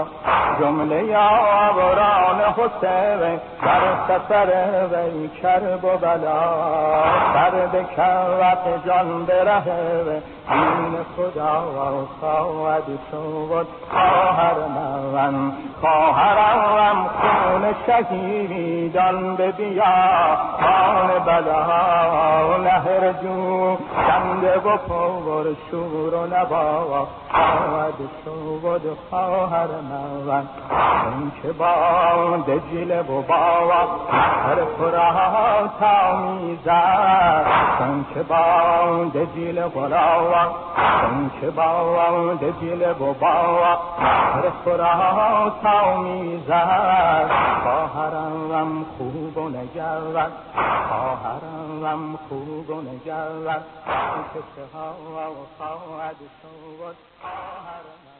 جمله آوران حسین در سفر وی کرب و بلا سرد کرد جان بره این خدا و خواهد شد خواهر من خواهرم خون شهیدان به بیا خان بلا نهر جو کنده و پر شور و نبا خواهد شد خواهر من این که با دجله و باوا هر پرا تا میزد این که با دجله و لاوا این که با دجله و باوا هر پرا تا میزد خواهرم خوب و نگرد خواهرم خوب و نگرد که ها خواهد شد خواهرم